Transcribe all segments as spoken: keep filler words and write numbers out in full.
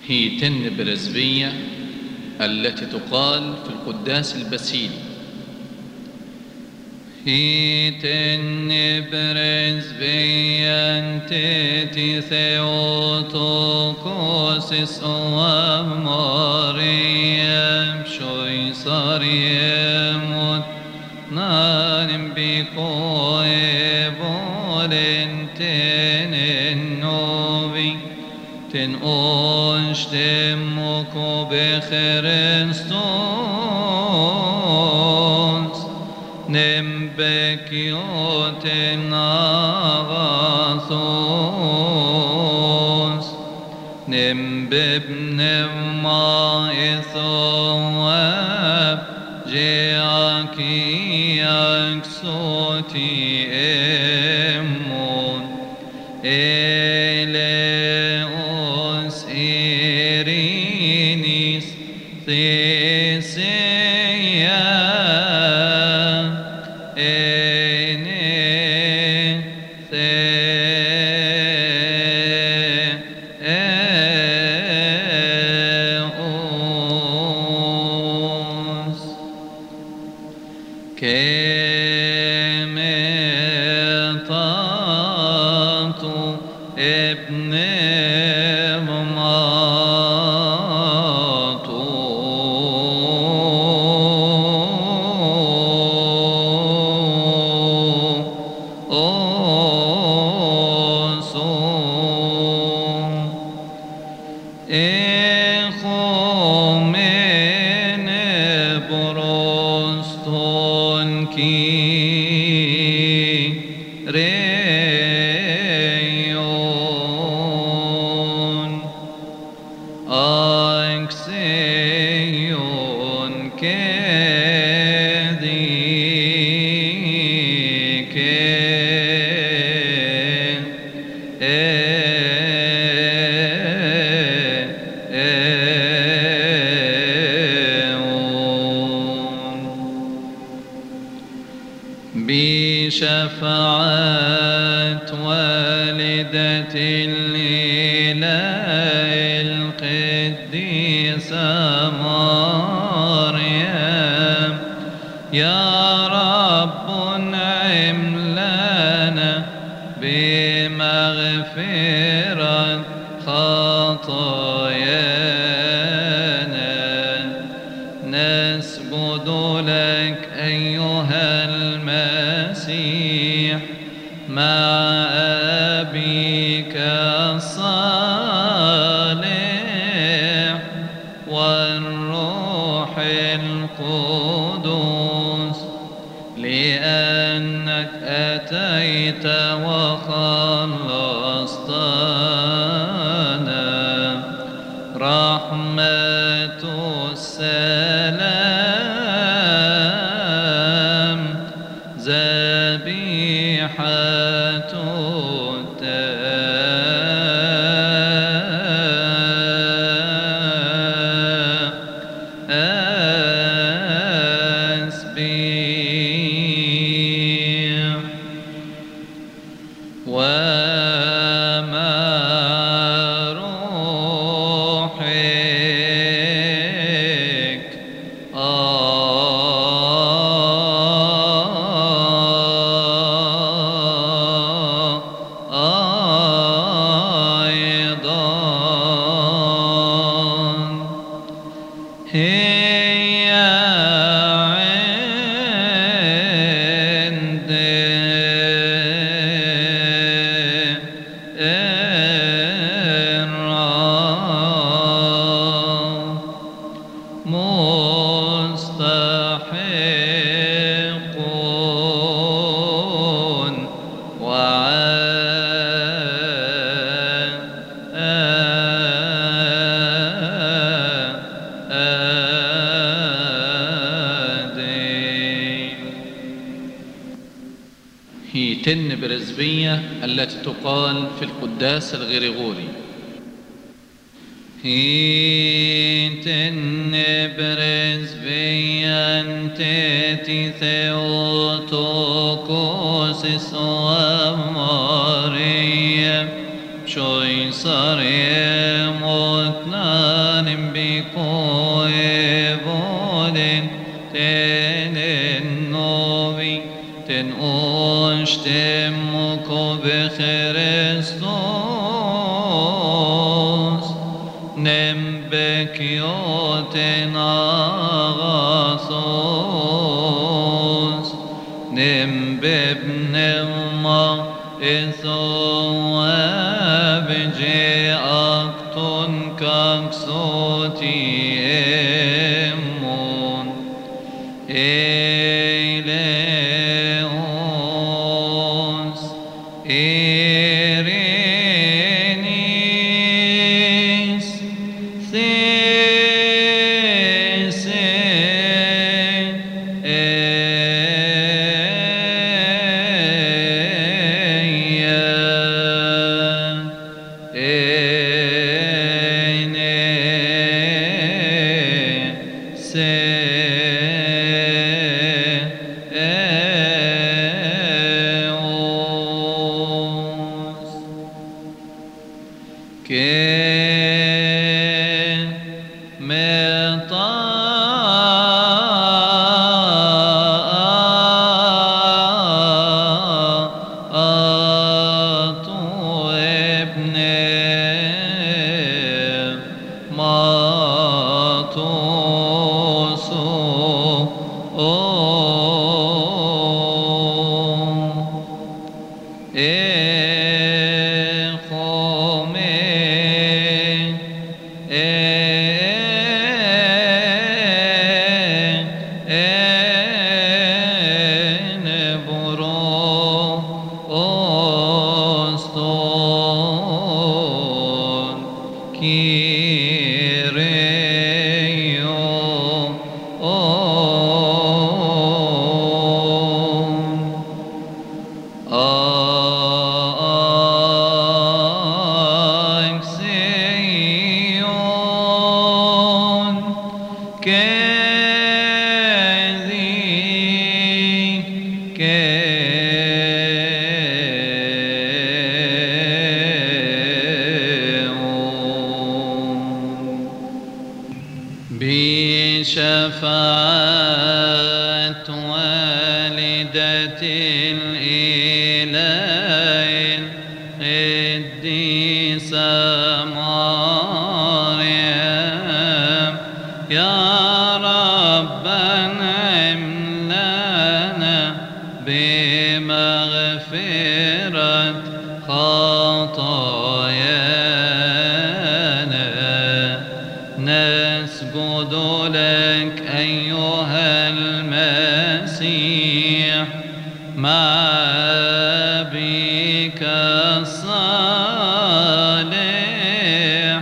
هي تن برزبية التي تقال في القداس البسيل. هي تن برزبية تتي ثيوتوكوس اسوا مريم شوي صريم نان بكوي بولن تن النوبي تن أنشتمكو بخريستوس نمبكيوتن آغاثوس نمببن ما إثواب جياكي أكسوتي إمون إليوس إيرينيس ثيسيا إني ثيوس كمطاتو ابن ريون أكسيون كذي بشفاعة والدة الإله القديسة مريم يا رب انعم لنا بمغفرة خطايانا نسجد لك أيها المسيح مع أبيك الصالح والروح القدس لأنك أتيت وخلصتنا رحمة السلام ذبيحة التسبيح ومع روحك هي عند الرب مستحقون هي تن برزبية التي تقال في القداس الغريغوري. هي تن برزبية تتي ثيوتوكوس اسوا مريم شوي صريم otnan bikoe volen tenen novi ten oshtem moko becherestos nem bekioten agasos nem bebnema إثواب جاءكتن كاكسوتي إمون إليوس إيرينيس ثيسي بشفاعة والدة الإله القديسة مريم يا ربنا املأنا بمغفرة خطايانا نسجد لك أيها المسيح مع أبيك الصالح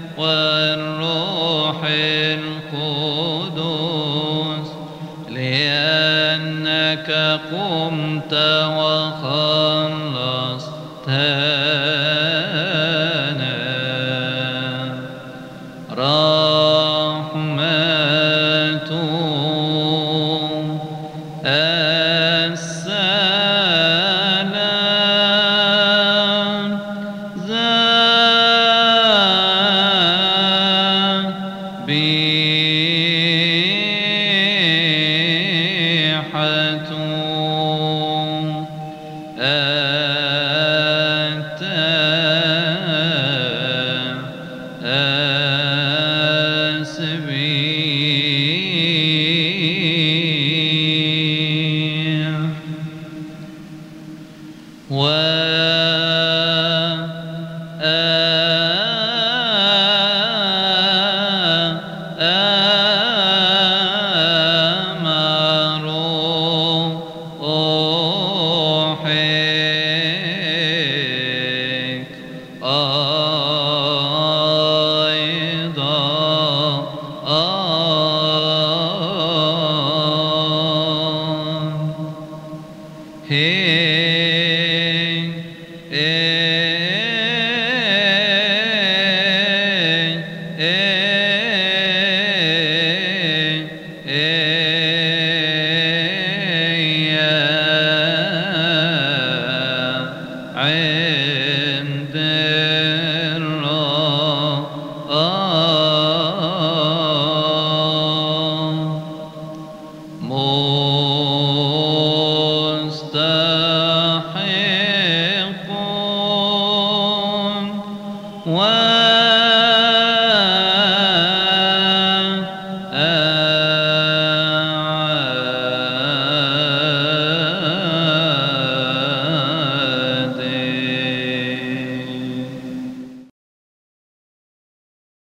والروح القدس لأنك قمت وخلصتنا رحمة السلام ذبيحة أنت